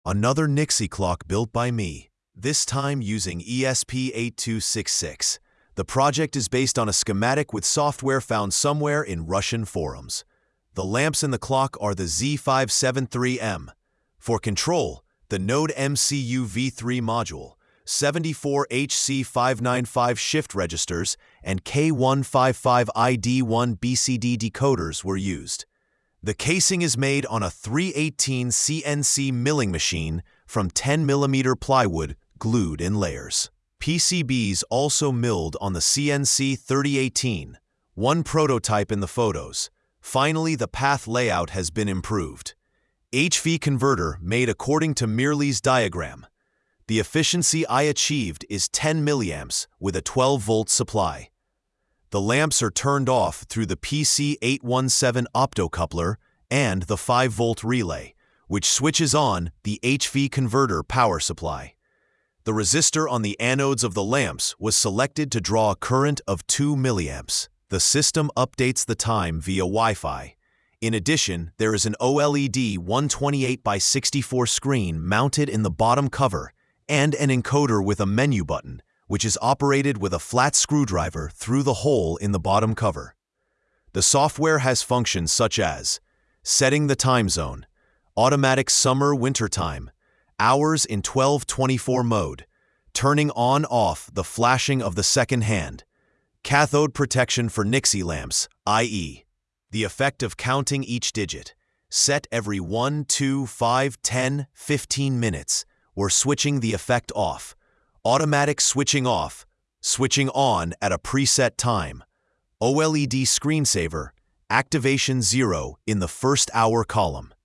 Another Nixie clock built by me, this time using ESP8266. The project is based on a schematic with software found somewhere in Russian forums. The lamps in the clock are the Z573M. For control, the Node MCU V3 module, 74HC595 shift registers, and K155ID1 BCD decoders were used. The casing is made on a 318 CNC milling machine from 10mm plywood glued in layers. PCBs also milled on the CNC 3018, one prototype in the photos. Finally, the path layout has been improved. HV converter made according to Mirli's diagram. The efficiency I achieved is 10 milliamps with a 12-volt supply. The lamps are turned off through the PC817 optocoupler and the 5-volt relay, which switches on the HV converter power supply. The resistor on the anodes of the lamps was selected to draw a current of 2 milliamps. The system updates the time via Wi-Fi. In addition, there is an OLED 128x64 screen mounted in the bottom cover and an encoder with a menu button, which is operated with a flat screwdriver through the hole in the bottom cover. The software has functions such as setting the time zone, automatic summer-winter time, hours in 12/24 mode, turning on-off the flashing of the second hand, cathode protection for Nixie lamps, i.e., the effect of counting each digit, set every 1, 2, 5, 10, 15 minutes, or switching the effect off, automatic switching off, switching on at a preset time, OLED screensaver, activation 0 in the first hour column.